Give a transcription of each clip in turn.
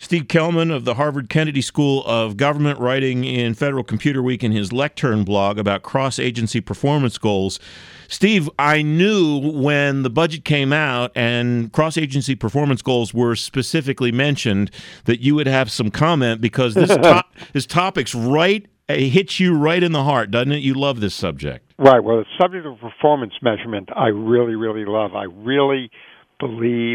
Steve Kellman of the Harvard Kennedy School of Government, writing in Federal Computer Week in his Lectern blog about cross-agency performance goals. Steve, I knew when the budget came out and cross-agency performance goals were specifically mentioned that you would have some comment, because this topic's right, it hits you right in the heart, doesn't it? You love this subject. Right. Well, the subject of performance measurement I really, really love. I really believe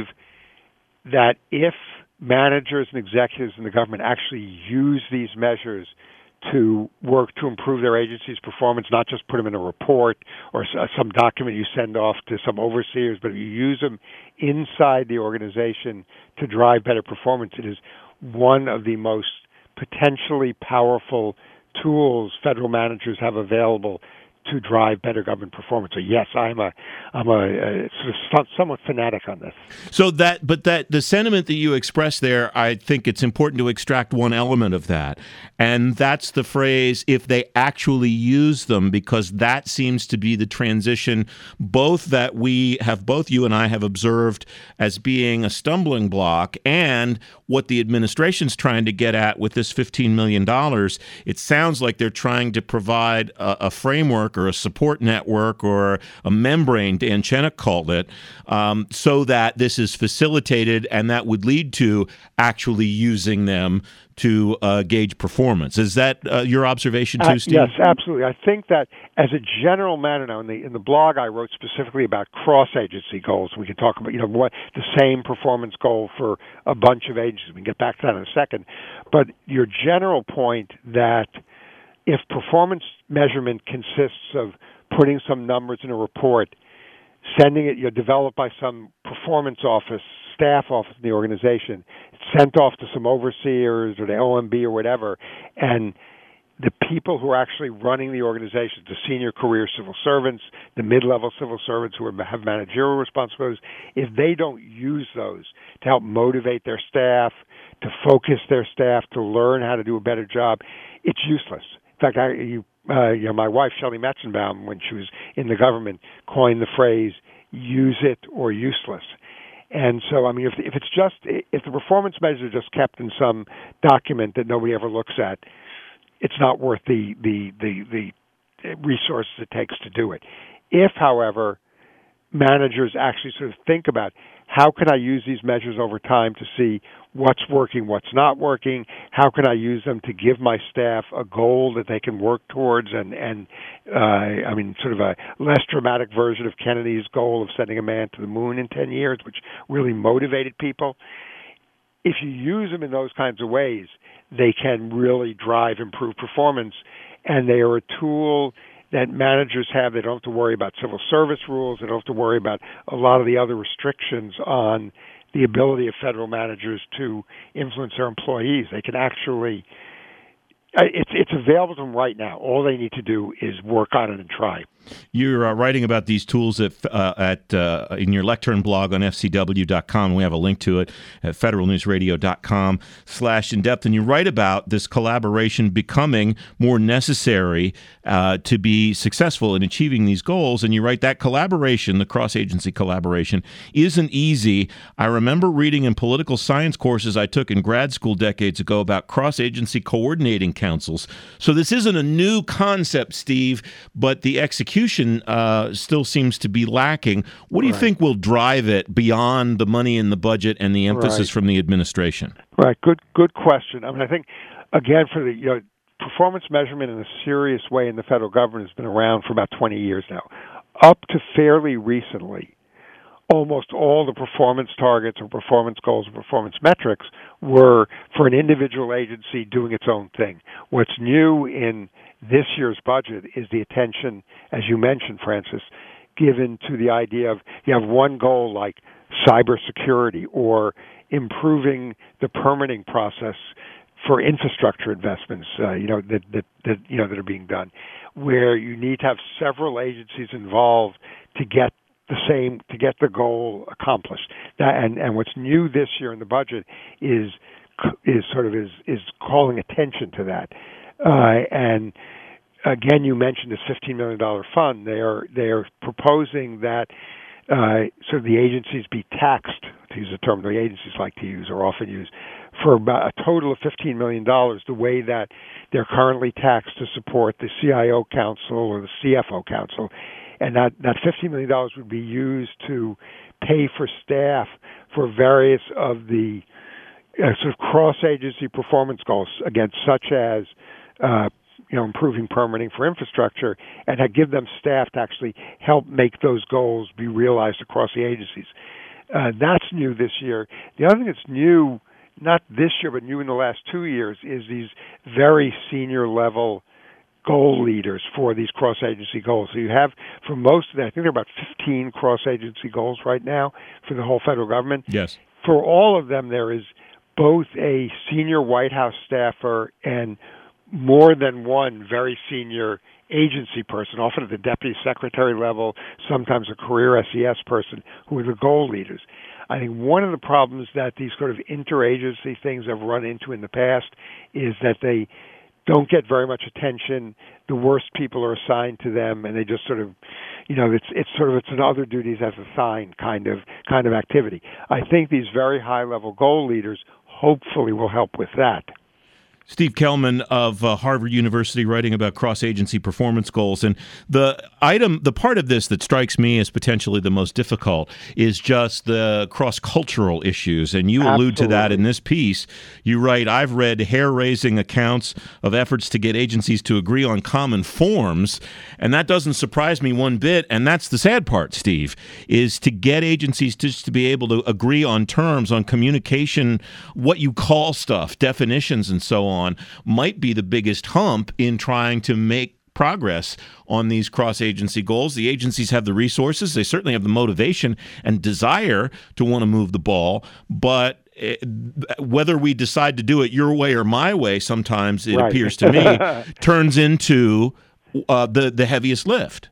that if managers and executives in the government actually use these measures to work to improve their agency's performance, not just put them in a report or some document you send off to some overseers, but if you use them inside the organization to drive better performance, it is one of the most potentially powerful tools federal managers have available to drive better government performance. So yes, I'm a sort of somewhat fanatic on this. So the sentiment that you express there, I think it's important to extract one element of that, and that's the phrase "if they actually use them," because that seems to be the transition both that both you and I have observed as being a stumbling block, and what the administration's trying to get at with this $15 million. It sounds like they're trying to provide a framework or a support network or a membrane, Dan Chenok called it, so that this is facilitated, and that would lead to actually using them to gauge performance. Is that your observation too, Steve? Yes, absolutely. I think that as a general matter now, in the blog I wrote specifically about cross-agency goals. We can talk about, what the same performance goal for a bunch of agencies. We can get back to that in a second. But your general point that if performance measurement consists of putting some numbers in a report, sending it, developed by some performance office, staff office in the organization, sent off to some overseers or the OMB or whatever, and the people who are actually running the organization, the senior career civil servants, the mid-level civil servants who have managerial responsibilities, if they don't use those to help motivate their staff, to focus their staff, to learn how to do a better job, it's useless. In fact, my wife, Shelley Metzenbaum, when she was in the government, coined the phrase "use it or useless." And so, if the performance measures are just kept in some document that nobody ever looks at, it's not worth the resources it takes to do it. If, however, managers actually sort of think about how can I use these measures over time to see what's working, what's not working, how can I use them to give my staff a goal that they can work towards, and sort of a less dramatic version of Kennedy's goal of sending a man to the moon in 10 years, which really motivated people. If you use them in those kinds of ways, they can really drive improved performance, and they are a tool that managers have. They don't have to worry about civil service rules. They don't have to worry about a lot of the other restrictions on the ability of federal managers to influence their employees. They can actually, it's available to them right now. All they need to do is work on it and try. You're writing about these tools in your Lectern blog on fcw.com. We have a link to it at federalnewsradio.com/in-depth. And you write about this collaboration becoming more necessary to be successful in achieving these goals. And you write that collaboration, the cross-agency collaboration, isn't easy. I remember reading in political science courses I took in grad school decades ago about cross-agency coordinating councils. So this isn't a new concept, Steve, but the execution still seems to be lacking. What do you think will drive it beyond the money in the budget and the emphasis from the administration? Right. Good question. I think, again, for the performance measurement in a serious way in the federal government has been around for about 20 years now. Up to fairly recently, almost all the performance targets or performance goals or performance metrics were for an individual agency doing its own thing. What's new in this year's budget is the attention, as you mentioned, Francis, given to the idea of you have one goal like cybersecurity or improving the permitting process for infrastructure investments, that are being done, where you need to have several agencies involved to get the goal accomplished. And what's new this year in the budget is calling attention to that. And again, you mentioned this $15 million fund. They are proposing that sort of the agencies be taxed, to use a term the agencies like to use or often use, for about a total of $15 million, the way that they're currently taxed to support the CIO Council or the CFO Council. And that $15 million would be used to pay for staff for various of the sort of cross-agency performance goals, again, such as improving permitting for infrastructure, and give them staff to actually help make those goals be realized across the agencies. That's new this year. The other thing that's new, not this year, but new in the last 2 years, is these very senior level goal leaders for these cross-agency goals. So you have, for most of them, I think there are about 15 cross-agency goals right now for the whole federal government. Yes. For all of them, there is both a senior White House staffer and more than one very senior agency person, often at the deputy secretary level, sometimes a career SES person, who are the goal leaders. I think one of the problems that these sort of interagency things have run into in the past is that they don't get very much attention. The worst people are assigned to them, and they just sort of, it's an other duties as assigned kind of activity. I think these very high level goal leaders hopefully will help with that. Steve Kellman of Harvard University, writing about cross-agency performance goals. And the part of this that strikes me as potentially the most difficult is just the cross-cultural issues. And you allude to that in this piece. You write, I've read hair-raising accounts of efforts to get agencies to agree on common forms. And that doesn't surprise me one bit. And that's the sad part, Steve, is to get agencies just to be able to agree on terms, on communication, what you call stuff, definitions, and so on, might be the biggest hump in trying to make progress on these cross-agency goals. The agencies have the resources. They certainly have the motivation and desire to want to move the ball, but whether we decide to do it your way or my way, sometimes it appears to me, turns into the heaviest lift.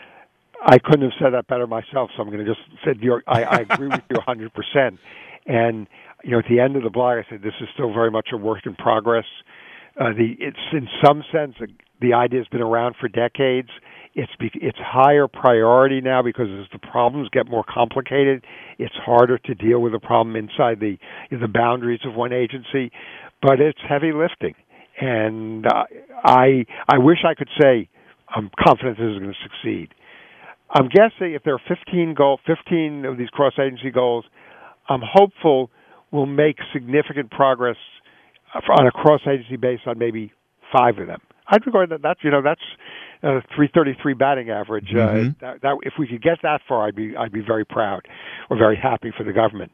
I couldn't have said that better myself, so I'm going to just say I agree with you 100%. And at the end of the blog, I said this is still very much a work in progress. It's in some sense the idea has been around for decades. It's higher priority now because as the problems get more complicated, it's harder to deal with the problem inside the boundaries of one agency. But it's heavy lifting, and I wish I could say I'm confident this is going to succeed. I'm guessing if there are 15 of these cross-agency goals, I'm hopeful we'll make significant progress on a cross-agency basis on maybe 5 of them. I'd regard that's 333 batting average. That if we could get that far, I'd be very proud or very happy for the government.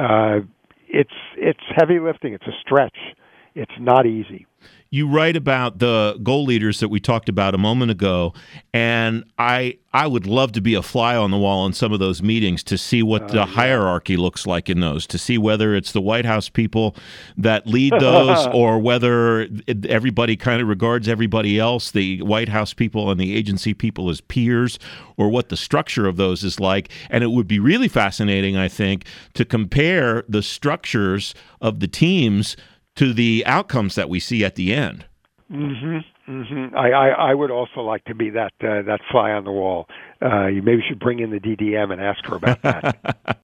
It's heavy lifting. It's a stretch. It's not easy. You write about the goal leaders that we talked about a moment ago, and I would love to be a fly on the wall in some of those meetings to see what the hierarchy looks like in those, to see whether it's the White House people that lead those or whether everybody kind of regards everybody else, the White House people and the agency people, as peers, or what the structure of those is like. And it would be really fascinating, I think, to compare the structures of the teams to the outcomes that we see at the end. I would also like to be that fly on the wall. You maybe should bring in the DDM and ask her about that.